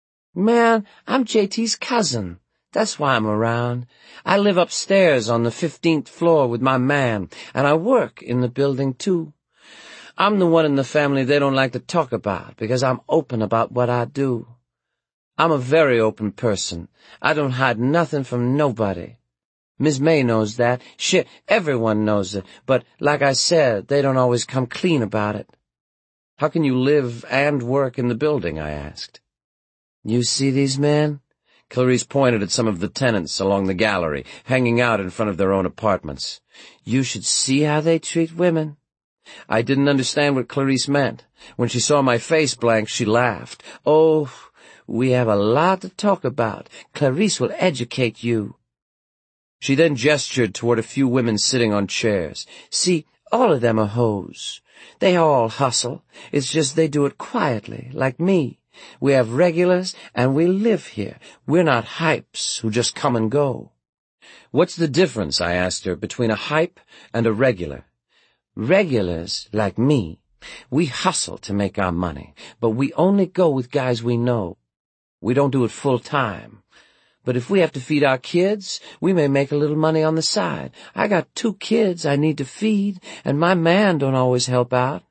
S1: "Man, I'm J T's cousin. That's why I'm around. I live upstairs on the fifteenth floor with my man, and I work in the building, too. I'm the one in the family they don't like to talk about, because I'm open about what I do. I'm a very open person. I don't hide nothing from nobody. Miz May knows that. Shit, everyone knows it. But, like I said, they don't always come clean about it." "How can you live and work in the building?" I asked. "You see these men?" Clarice pointed at some of the tenants along the gallery, hanging out in front of their own apartments. "You should see how they treat women." I didn't understand what Clarice meant. When she saw my face blank, she laughed. "Oh, we have a lot to talk about. Clarice will educate you." She then gestured toward a few women sitting on chairs. "See, all of them are hoes. They all hustle. It's just they do it quietly, like me. We have regulars, and we live here. We're not hypes who just come and go." "What's the difference," I asked her, "between a hype and a regular?" "Regulars, like me, we hustle to make our money, but we only go with guys we know. We don't do it full time. But if we have to feed our kids, we may make a little money on the side. I got two kids I need to feed, and my man don't always help out.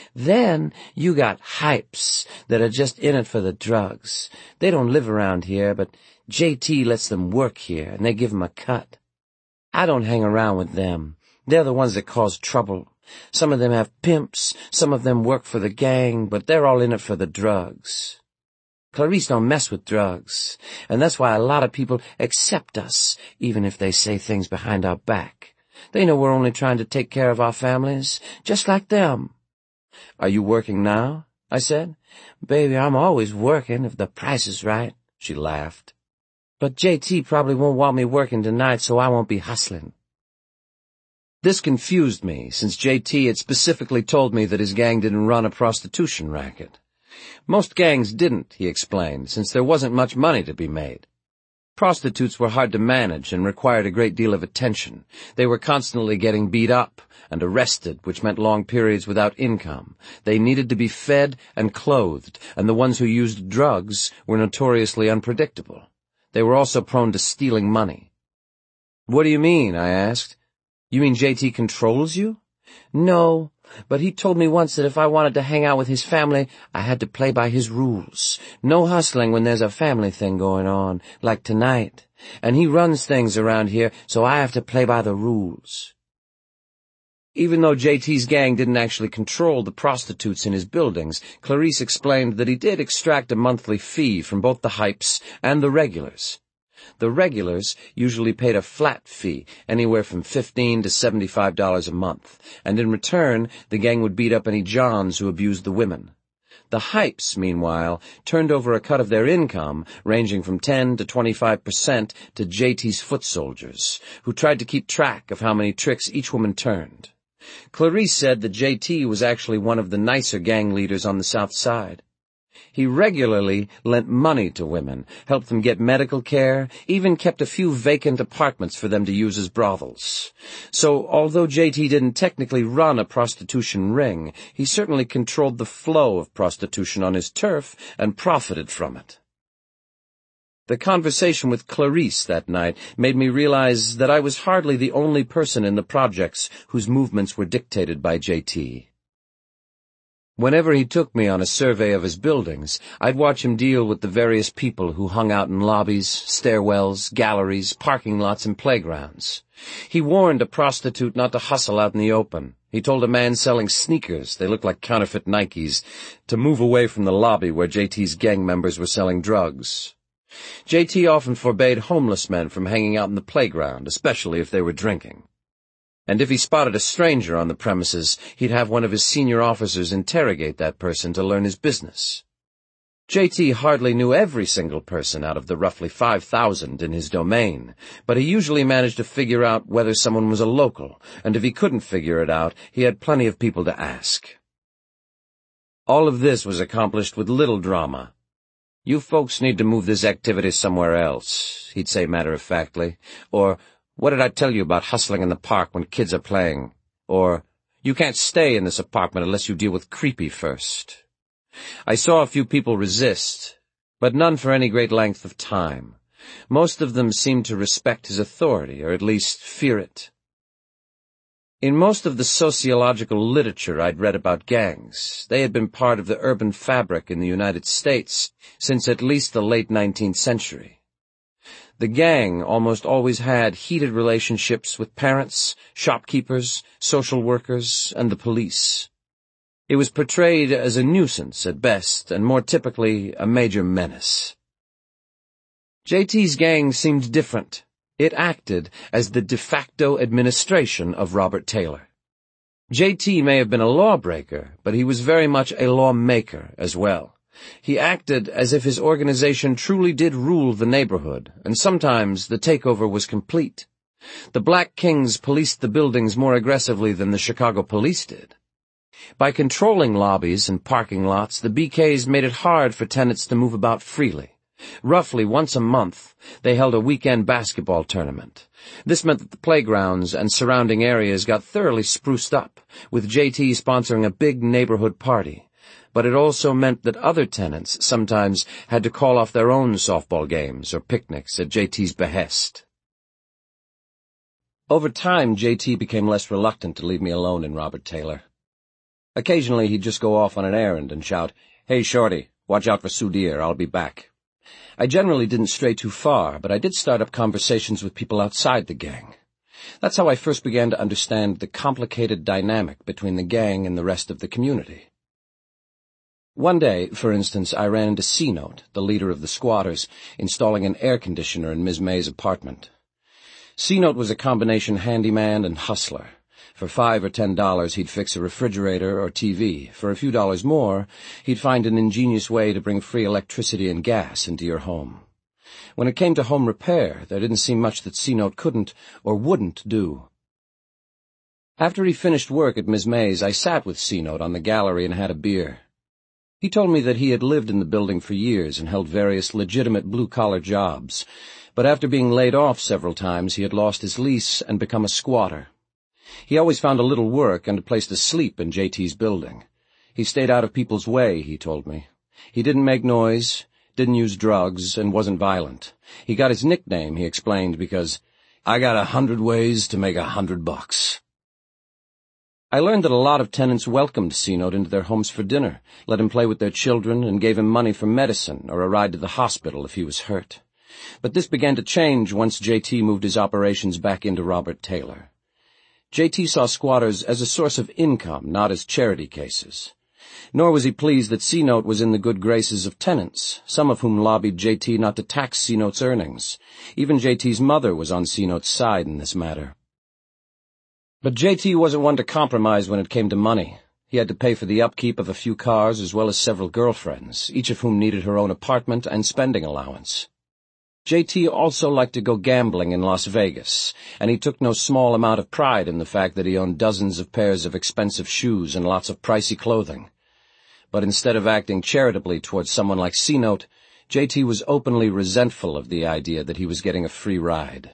S1: Then you got hypes that are just in it for the drugs. They don't live around here, but J T lets them work here, and they give him a cut. I don't hang around with them. They're the ones that cause trouble. Some of them have pimps, some of them work for the gang, but they're all in it for the drugs. Clarice don't mess with drugs, and that's why a lot of people accept us, even if they say things behind our back. They know we're only trying to take care of our families, just like them." "Are you working now?" I said. "Baby, I'm always working if the price is right," she laughed. "But J T probably won't want me working tonight, so I won't be hustling." This confused me, since J T had specifically told me that his gang didn't run a prostitution racket. Most gangs didn't, he explained, since there wasn't much money to be made. Prostitutes were hard to manage and required a great deal of attention. They were constantly getting beat up and arrested, which meant long periods without income. They needed to be fed and clothed, and the ones who used drugs were notoriously unpredictable. They were also prone to stealing money. "What do you mean?" I asked. "You mean J T controls you?" "No, but he told me once that if I wanted to hang out with his family, I had to play by his rules. No hustling when there's a family thing going on, like tonight. And he runs things around here, so I have to play by the rules." Even though J T's gang didn't actually control the prostitutes in his buildings, Clarice explained that he did extract a monthly fee from both the hypes and the regulars. The regulars usually paid a flat fee, anywhere from fifteen to seventy-five dollars a month, and in return the gang would beat up any Johns who abused the women. The hypes, meanwhile, turned over a cut of their income, ranging from ten to twenty-five percent, to J T's foot soldiers, who tried to keep track of how many tricks each woman turned. Clarice said that J T was actually one of the nicer gang leaders on the South Side. He regularly lent money to women, helped them get medical care, even kept a few vacant apartments for them to use as brothels. So, although J T didn't technically run a prostitution ring, he certainly controlled the flow of prostitution on his turf and profited from it. The conversation with Clarice that night made me realize that I was hardly the only person in the projects whose movements were dictated by J T. Whenever he took me on a survey of his buildings, I'd watch him deal with the various people who hung out in lobbies, stairwells, galleries, parking lots, and playgrounds. He warned a prostitute not to hustle out in the open. He told a man selling sneakers, they looked like counterfeit Nikes, to move away from the lobby where J T's gang members were selling drugs. J T often forbade homeless men from hanging out in the playground, especially if they were drinking. And if he spotted a stranger on the premises, he'd have one of his senior officers interrogate that person to learn his business. J T hardly knew every single person out of the roughly five thousand in his domain, but he usually managed to figure out whether someone was a local, and if he couldn't figure it out, he had plenty of people to ask. All of this was accomplished with little drama. "You folks need to move this activity somewhere else," he'd say matter-of-factly, or, "What did I tell you about hustling in the park when kids are playing?" Or, "You can't stay in this apartment unless you deal with creepy first." I saw a few people resist, but none for any great length of time. Most of them seemed to respect his authority, or at least fear it. In most of the sociological literature I'd read about gangs, they had been part of the urban fabric in the United States since at least the late nineteenth century. The gang almost always had heated relationships with parents, shopkeepers, social workers, and the police. It was portrayed as a nuisance at best, and more typically, a major menace. J T's gang seemed different. It acted as the de facto administration of Robert Taylor. J T may have been a lawbreaker, but he was very much a lawmaker as well. He acted as if his organization truly did rule the neighborhood, and sometimes the takeover was complete. The Black Kings policed the buildings more aggressively than the Chicago police did. By controlling lobbies and parking lots, the B Ks made it hard for tenants to move about freely. Roughly once a month, they held a weekend basketball tournament. This meant that the playgrounds and surrounding areas got thoroughly spruced up, with J T sponsoring a big neighborhood party. But it also meant that other tenants sometimes had to call off their own softball games or picnics at J T's behest. Over time, J T became less reluctant to leave me alone in Robert Taylor. Occasionally, he'd just go off on an errand and shout, "Hey, Shorty, watch out for Sudir, I'll be back." I generally didn't stray too far, but I did start up conversations with people outside the gang. That's how I first began to understand the complicated dynamic between the gang and the rest of the community. One day, for instance, I ran into C-Note, the leader of the squatters, installing an air conditioner in Miz May's apartment. C-Note was a combination handyman and hustler. For five or ten dollars, he'd fix a refrigerator or T V. For a few dollars more, he'd find an ingenious way to bring free electricity and gas into your home. When it came to home repair, there didn't seem much that C-Note couldn't or wouldn't do. After he finished work at Miz May's, I sat with C-Note on the gallery and had a beer. He told me that he had lived in the building for years and held various legitimate blue-collar jobs, but after being laid off several times, he had lost his lease and become a squatter. He always found a little work and a place to sleep in J T's building. He stayed out of people's way, he told me. He didn't make noise, didn't use drugs, and wasn't violent. He got his nickname, he explained, because, "I got a hundred ways to make a hundred bucks." I learned that a lot of tenants welcomed C-Note into their homes for dinner, let him play with their children, and gave him money for medicine or a ride to the hospital if he was hurt. But this began to change once J T moved his operations back into Robert Taylor. J T saw squatters as a source of income, not as charity cases. Nor was he pleased that C-Note was in the good graces of tenants, some of whom lobbied J T not to tax C-Note's earnings. Even J T's mother was on C-Note's side in this matter. But J T wasn't one to compromise when it came to money. He had to pay for the upkeep of a few cars as well as several girlfriends, each of whom needed her own apartment and spending allowance. J T also liked to go gambling in Las Vegas, and he took no small amount of pride in the fact that he owned dozens of pairs of expensive shoes and lots of pricey clothing. But instead of acting charitably towards someone like C-Note, J T was openly resentful of the idea that he was getting a free ride.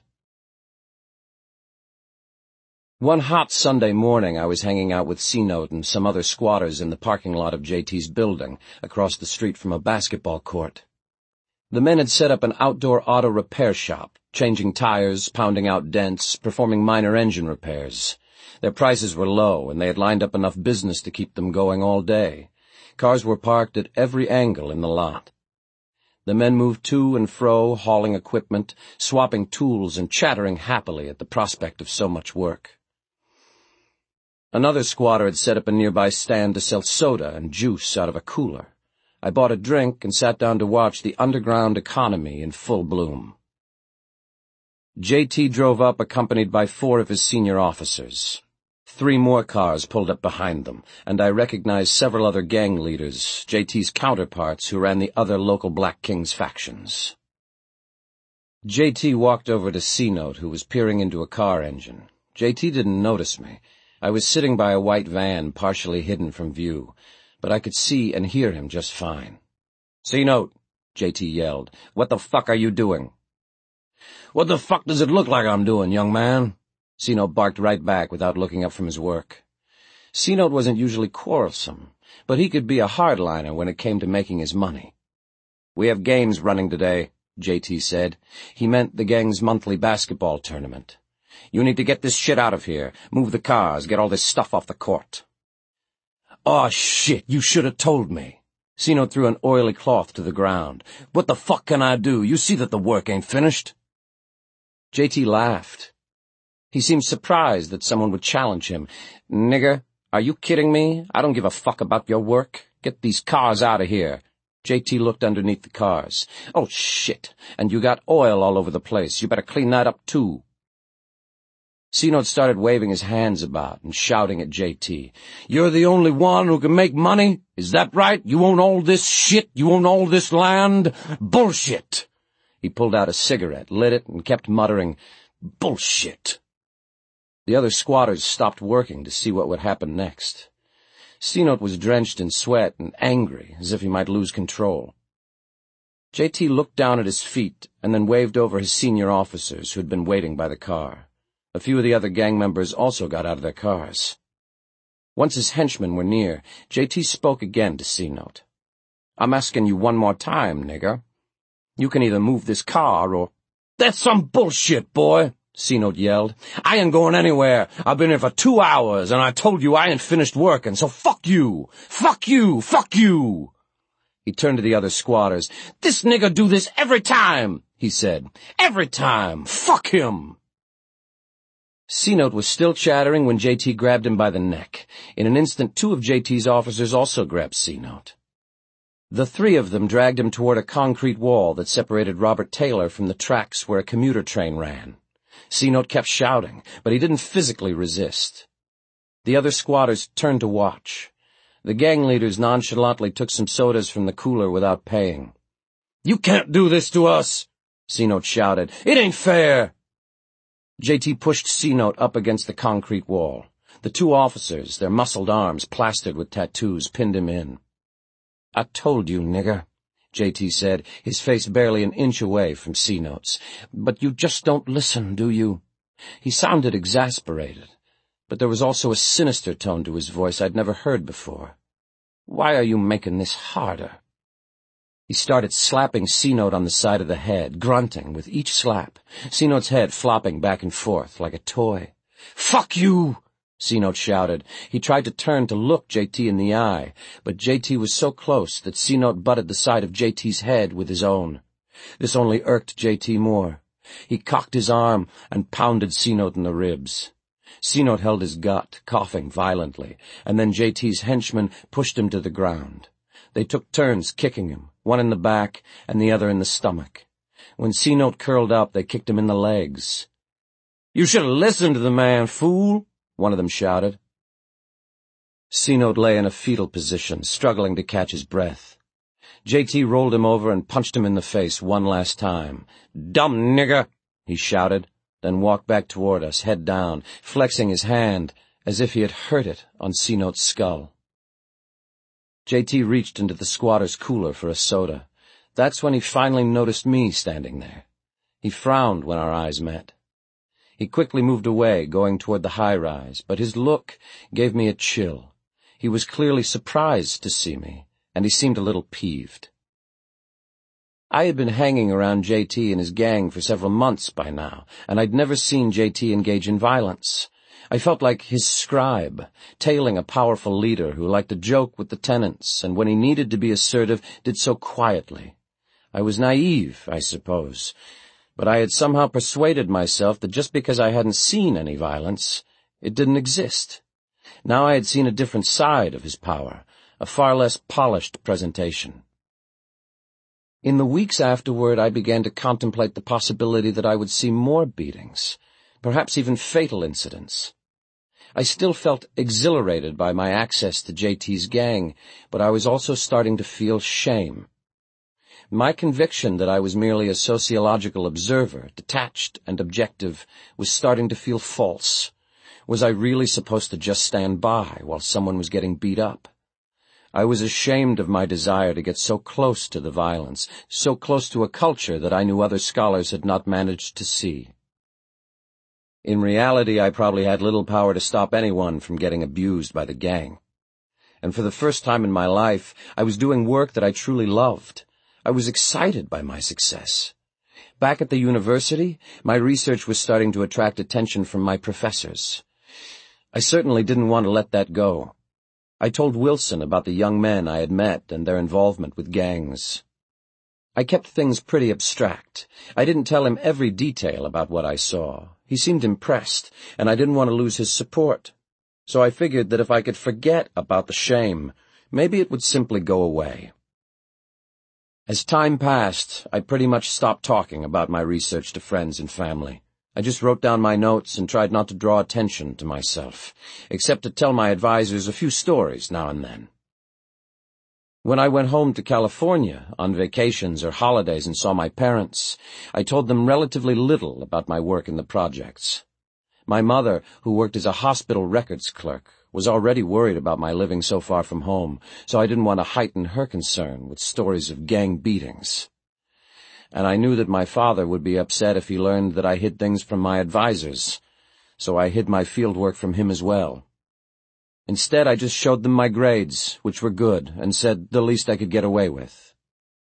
S1: One hot Sunday morning, I was hanging out with C-Note and some other squatters in the parking lot of J T's building, across the street from a basketball court. The men had set up an outdoor auto repair shop, changing tires, pounding out dents, performing minor engine repairs. Their prices were low, and they had lined up enough business to keep them going all day. Cars were parked at every angle in the lot. The men moved to and fro, hauling equipment, swapping tools, and chattering happily at the prospect of so much work. Another squatter had set up a nearby stand to sell soda and juice out of a cooler. I bought a drink and sat down to watch the underground economy in full bloom. J T drove up accompanied by four of his senior officers. Three more cars pulled up behind them, and I recognized several other gang leaders, J T's counterparts who ran the other local Black Kings factions. J T walked over to C-Note, who was peering into a car engine. J T didn't notice me. I was sitting by a white van partially hidden from view, but I could see and hear him just fine. "C-Note," J T yelled, "what the fuck are you doing?" "What the fuck does it look like I'm doing, young man?" C-Note barked right back without looking up from his work. C-Note wasn't usually quarrelsome, but he could be a hardliner when it came to making his money. "We have games running today," J T said. He meant the gang's monthly basketball tournament. "You need to get this shit out of here. Move the cars, get all this stuff off the court." "Aw, shit, you should have told me." C-Note threw an oily cloth to the ground. "What the fuck can I do? You see that the work ain't finished." J T laughed. He seemed surprised that someone would challenge him. "Nigger, are you kidding me? I don't give a fuck about your work. Get these cars out of here." J T looked underneath the cars. "Oh, shit, and you got oil all over the place. You better clean that up, too." C-Note started waving his hands about and shouting at J T. "You're the only one who can make money? Is that right? You own all this shit? You own all this land? Bullshit!" He pulled out a cigarette, lit it, and kept muttering, "Bullshit." The other squatters stopped working to see what would happen next. C-Note was drenched in sweat and angry, as if he might lose control. J T looked down at his feet and then waved over his senior officers who had been waiting by the car. A few of the other gang members also got out of their cars. Once his henchmen were near, J T spoke again to C-Note. "I'm asking you one more time, nigger. You can either move this car or—" "That's some bullshit, boy," C-Note yelled. "I ain't going anywhere. I've been here for two hours, and I told you I ain't finished working, so fuck you! Fuck you! Fuck you!" He turned to the other squatters. "This nigger do this every time," he said. "Every time! Fuck him!" C-Note was still chattering when J T grabbed him by the neck. In an instant, two of J T's officers also grabbed C-Note. The three of them dragged him toward a concrete wall that separated Robert Taylor from the tracks where a commuter train ran. C-Note kept shouting, but he didn't physically resist. The other squatters turned to watch. The gang leaders nonchalantly took some sodas from the cooler without paying. "You can't do this to us!" C-Note shouted. "It ain't fair!" J T pushed C-Note up against the concrete wall. The two officers, their muscled arms plastered with tattoos, pinned him in. "I told you, nigger," J T said, his face barely an inch away from C-Note's. "But you just don't listen, do you?" He sounded exasperated, but there was also a sinister tone to his voice I'd never heard before. "Why are you making this harder?" He started slapping C-Note on the side of the head, grunting with each slap, C-Note's head flopping back and forth like a toy. "Fuck you!" C-Note shouted. He tried to turn to look J T in the eye, but J T was so close that C-Note butted the side of J T's head with his own. This only irked J T more. He cocked his arm and pounded C-Note in the ribs. C-Note held his gut, coughing violently, and then J T's henchmen pushed him to the ground. They took turns kicking him, one in the back and the other in the stomach. When C-Note curled up, they kicked him in the legs. "You should have listened to the man, fool!" one of them shouted. C-Note lay in a fetal position, struggling to catch his breath. J T rolled him over and punched him in the face one last time. "Dumb nigger!" he shouted, then walked back toward us, head down, flexing his hand as if he had hurt it on C-Note's skull. J T reached into the squatter's cooler for a soda. That's when he finally noticed me standing there. He frowned when our eyes met. He quickly moved away, going toward the high-rise, but his look gave me a chill. He was clearly surprised to see me, and he seemed a little peeved. I had been hanging around J T and his gang for several months by now, and I'd never seen J T engage in violence. I felt like his scribe, tailing a powerful leader who liked to joke with the tenants, and when he needed to be assertive, did so quietly. I was naive, I suppose, but I had somehow persuaded myself that just because I hadn't seen any violence, it didn't exist. Now I had seen a different side of his power, a far less polished presentation. In the weeks afterward, I began to contemplate the possibility that I would see more beatings, perhaps even fatal incidents. I still felt exhilarated by my access to J T's gang, but I was also starting to feel shame. My conviction that I was merely a sociological observer, detached and objective, was starting to feel false. Was I really supposed to just stand by while someone was getting beat up? I was ashamed of my desire to get so close to the violence, so close to a culture that I knew other scholars had not managed to see. In reality, I probably had little power to stop anyone from getting abused by the gang. And for the first time in my life, I was doing work that I truly loved. I was excited by my success. Back at the university, my research was starting to attract attention from my professors. I certainly didn't want to let that go. I told Wilson about the young men I had met and their involvement with gangs. I kept things pretty abstract. I didn't tell him every detail about what I saw. He seemed impressed, and I didn't want to lose his support. So I figured that if I could forget about the shame, maybe it would simply go away. As time passed, I pretty much stopped talking about my research to friends and family. I just wrote down my notes and tried not to draw attention to myself, except to tell my advisors a few stories now and then. When I went home to California on vacations or holidays and saw my parents, I told them relatively little about my work in the projects. My mother, who worked as a hospital records clerk, was already worried about my living so far from home, so I didn't want to heighten her concern with stories of gang beatings. And I knew that my father would be upset if he learned that I hid things from my advisors, so I hid my fieldwork from him as well. Instead, I just showed them my grades, which were good, and said the least I could get away with.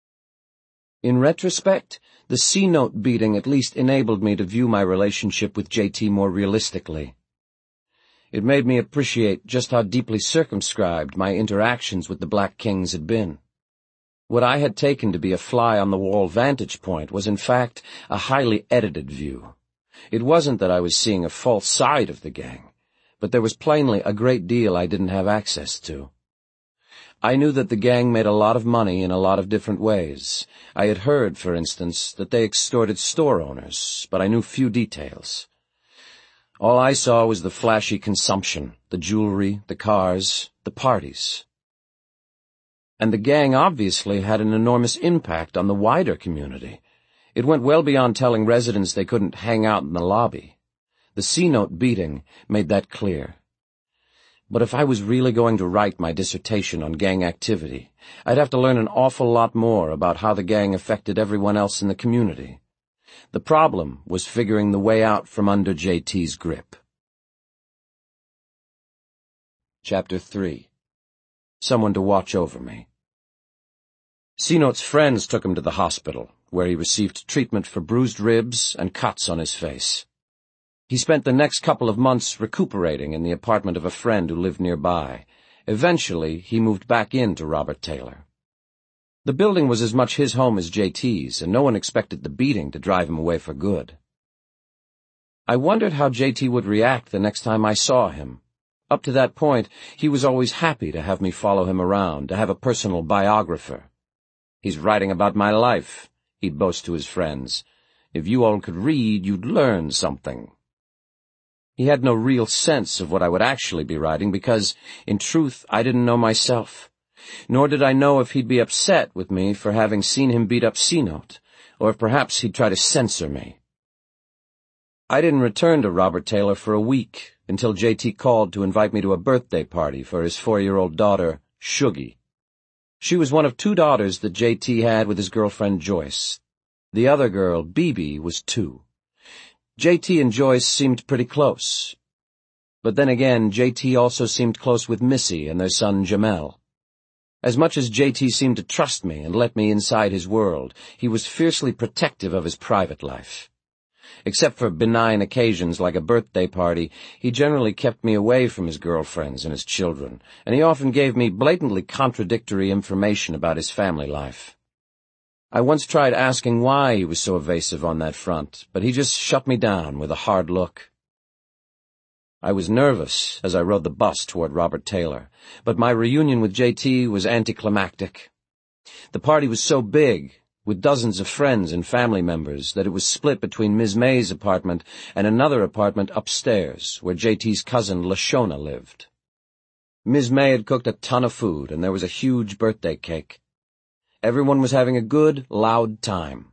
S1: In retrospect, the C-note beating at least enabled me to view my relationship with J T more realistically. It made me appreciate just how deeply circumscribed my interactions with the Black Kings had been. What I had taken to be a fly-on-the-wall vantage point was in fact a highly edited view. It wasn't that I was seeing a false side of the gang, but there was plainly a great deal I didn't have access to. I knew that the gang made a lot of money in a lot of different ways. I had heard, for instance, that they extorted store owners, but I knew few details. All I saw was the flashy consumption, the jewelry, the cars, the parties. And the gang obviously had an enormous impact on the wider community. It went well beyond telling residents they couldn't hang out in the lobby. The C-note beating made that clear. But if I was really going to write my dissertation on gang activity, I'd have to learn an awful lot more about how the gang affected everyone else in the community. The problem was figuring the way out from under J T's grip. Chapter three. Someone to watch over me. C-note's friends took him to the hospital, where he received treatment for bruised ribs and cuts on his face. He spent the next couple of months recuperating in the apartment of a friend who lived nearby. Eventually, he moved back into Robert Taylor. The building was as much his home as J T's, and no one expected the beating to drive him away for good. I wondered how J T would react the next time I saw him. Up to that point, he was always happy to have me follow him around, to have a personal biographer. "He's writing about my life," he'd boast to his friends. "If you all could read, you'd learn something." He had no real sense of what I would actually be writing because, in truth, I didn't know myself. Nor did I know if he'd be upset with me for having seen him beat up C-note, or if perhaps he'd try to censor me. I didn't return to Robert Taylor for a week, until J T called to invite me to a birthday party for his four-year-old daughter, Shuggy. She was one of two daughters that J T had with his girlfriend Joyce. The other girl, Bebe, was two. J T and Joyce seemed pretty close. But then again, J T also seemed close with Missy and their son Jamel. As much as J T seemed to trust me and let me inside his world, he was fiercely protective of his private life. Except for benign occasions like a birthday party, he generally kept me away from his girlfriends and his children, and he often gave me blatantly contradictory information about his family life. I once tried asking why he was so evasive on that front, but he just shut me down with a hard look. I was nervous as I rode the bus toward Robert Taylor, but my reunion with J T was anticlimactic. The party was so big, with dozens of friends and family members, that it was split between Miz May's apartment and another apartment upstairs, where J T's cousin Lashona lived. Miz May had cooked a ton of food, and there was a huge birthday cake. Everyone was having a good, loud time.